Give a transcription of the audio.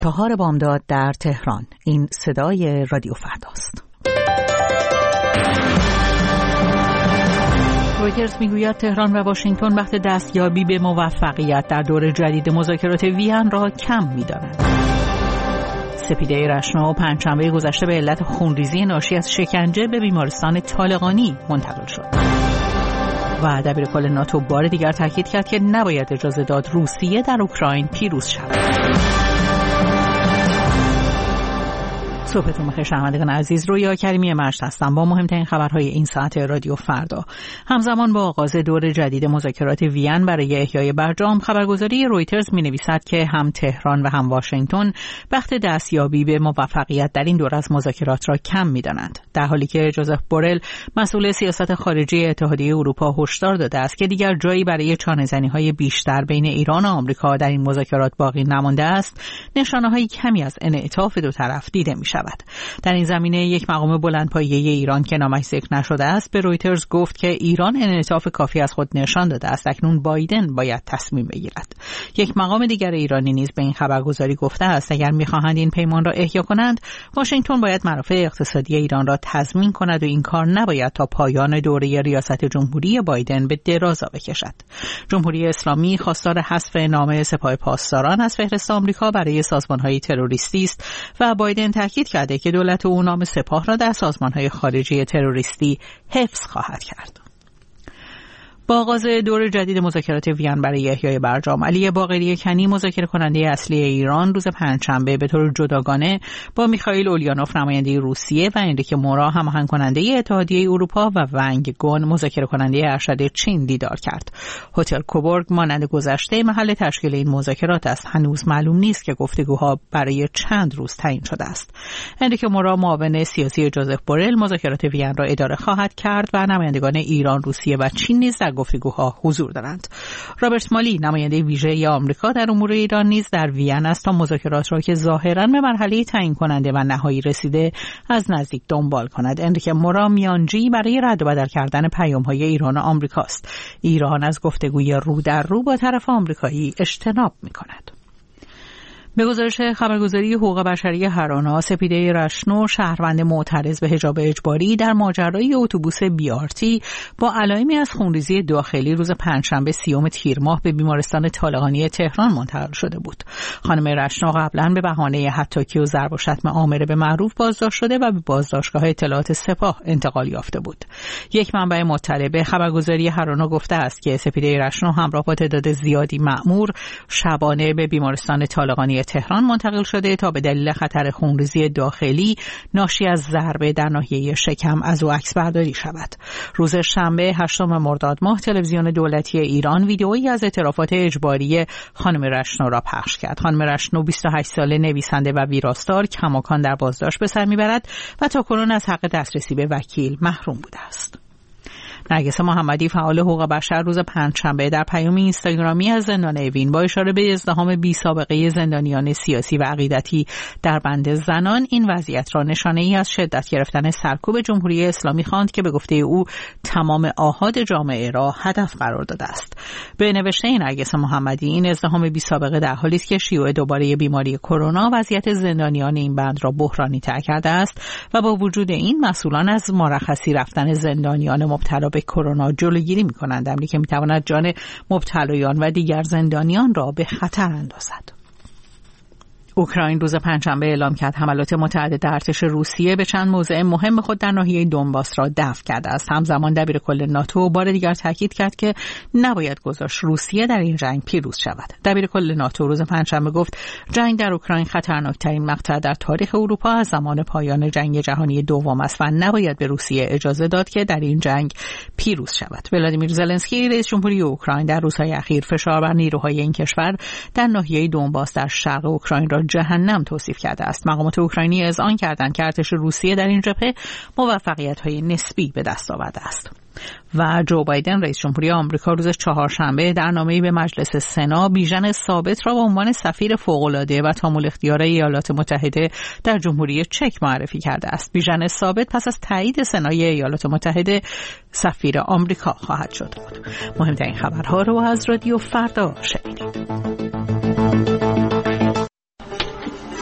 4 بامداد در تهران. این صدای رادیو فرداست. رویترز میگوید تهران و واشنگتن وقت دستیابی به موفقیت در دور جدید مذاکرات وین را کم می‌دانند. سپیده رشنا پنجشنبه گذشته به علت خونریزی ناشی از شکنجه به بیمارستان طالقانی منتقل شد. و دبیرکل ناتو بار دیگر تاکید کرد که نباید اجازه داد روسیه در اوکراین پیروز شود. صبحتون بخیر شنوندگان عزیز، رویا کریمی مجد هستم با مهمترین خبرهای این ساعت رادیو فردا. همزمان با آغاز دور جدید مذاکرات وین برای احیای برجام، خبرگزاری رویترز می‌نویسد که هم تهران و هم واشنگتن وقت دستیابی به موفقیت در این دور از مذاکرات را کم می‌دانند، در حالی که جوزف بورل مسئول سیاست خارجی اتحادیه اروپا هشدار داده است که دیگر جایی برای چانه‌زنی‌های بیشتر بین ایران و آمریکا در این مذاکرات باقی نمانده است. نشانه‌های کمی از انعطاف دو طرف دیده می‌شود. در این زمینه یک مقام بلندپایه ایران که نامش ذکر نشده است به رویترز گفت که ایران انعطاف کافی از خود نشان داده است، اکنون بایدن باید تصمیم بگیرد. یک مقام دیگر ایرانی نیز به این خبرگزاری گفته است اگر می‌خواهند این پیمان را احیا کنند، واشنگتن باید منافع اقتصادی ایران را تضمین کند و این کار نباید تا پایان دوره ریاست جمهوری بایدن به درازا بکشد. جمهوری اسلامی خواستار حذف نام سپاه پاسداران از فهرست آمریکا برای سازمان‌های تروریستی است و بایدن تاکید کرده که دولت او نام سپاه را در سازمان‌های خارجی تروریستی حفظ خواهد کرد. با آغاز دور جدید مذاکرات وین برای احیای برجام، علی باقری کنی مذاکره کننده اصلی ایران روز پنجشنبه به طور جداگانه با میخائیل اولیانوف نماینده روسیه و انریکه مورا هماهنگ کننده اتحادیه اروپا و ونگ گون مذاکره کننده ارشد چین دیدار کرد. هتل کوبورگ مانند گذشته محل تشکیل این مذاکرات است. هنوز معلوم نیست که گفتگوها برای چند روز تعیین شده است. انریکه مورا معاون سیاسی جوزف بورل مذاکرات وین را اداره خواهد کرد و نمایندگان ایران، روسیه و چین نیز در گفتگوها حضور دارند. رابرت مالی نماینده ویژه آمریکا در امور ایران نیز در وین است تا مذاکرات را که ظاهراً به مرحله تعیین کننده و نهایی رسیده از نزدیک دنبال کند. انریکه مورا میانجی برای رد و بدل کردن پیام‌های ایران و آمریکاست. ایران از گفتگوی رو در رو با طرف آمریکایی اجتناب می‌کند. به گزارش خبرگزاری حقوق بشری هرانا، سپیده رشنو شهروند معترض به حجاب اجباری در ماجرای اتوبوس بیارتی با علائمی از خونریزی داخلی روز پنجشنبه 30 تیر ماه به بیمارستان طالقانی تهران منتقل شده بود. خانم رشنو قبلا به بهانه هتاکی و ضرب و شتم آمره به معروف بازداشت شده و به بازداشتگاه اطلاعات سپاه انتقال یافته بود. یک منبع مطلع به خبرگزاری هرانا گفته است که سپیده رشنو همراه با تعداد زیادی مأمور شبانه به بیمارستان طالقانی تهران منتقل شده تا به دلیل خطر خونریزی داخلی ناشی از ضربه در ناحیه شکم از او عکس برداری شود. روز شنبه 8 مرداد ماه تلویزیون دولتی ایران ویدئویی از اعترافات اجباری خانم رشنو را پخش کرد. خانم رشنو 28 ساله نویسنده و ویراستار کماکان در بازداشت به سر میبرد و تاکنون از حق دسترسی به وکیل محروم بوده است. نرگس محمدی فعال حقوق بشر روز پنجشنبه در پیامی اینستاگرامی از زندان اوین با اشاره به ازدحام بی سابقه زندانیان سیاسی و عقیدتی در بند زنان این وضعیت را نشانه‌ای از شدت گرفتن سرکوب جمهوری اسلامی خواند که به گفته او تمام آحاد جامعه را هدف قرار داده است. به نوشته نرگس محمدی این ازدحام بی سابقه در حالی است که شیوع دوباره بیماری کرونا وضعیت زندانیان این بند را بحرانی‌تر کرده است و با وجود این مسئولان از مرخصی رفتن زندانیان مبتلا به کرونا جلوگیری می‌کنند، امری که می‌تواند جان مبتلایان و دیگر زندانیان را به خطر اندازد. اوکراین روز پنجشنبه اعلام کرد حملات متعدد ارتش روسیه به چند موضع مهم خود در ناحیه دونباس را دفع کرده است. همزمان دبیرکل ناتو بار دیگر تاکید کرد که نباید گذاشت روسیه در این جنگ پیروز شود. دبیرکل ناتو روز پنجشنبه گفت جنگ در اوکراین خطرناکترین مقطع در تاریخ اروپا از زمان پایان جنگ جهانی دوم است و نباید به روسیه اجازه داد که در این جنگ پیروز شود. ولادیمیر زلنسکی رئیس جمهوری اوکراین در روزهای اخیر فشار بر نیروهای این کشور در ناحیه دونباس در شرق اوکراین را جهنم توصیف کرده است. مقامات اوکراینی اذعان کردند که ارتش روسیه در این جبهه موفقیت‌های نسبی به دست آورده است. و جو بایدن رئیس جمهوری آمریکا روز چهارشنبه در نامه‌ای به مجلس سنا بیژن ثابت را به عنوان سفیر فوق‌العاده و تامل اختیار ایالات متحده در جمهوری چک معرفی کرده است. بیژن ثابت پس از تایید سنای ایالات متحده سفیر آمریکا خواهد شد. مهمترین خبرها رو از رادیو فردا شنیدید.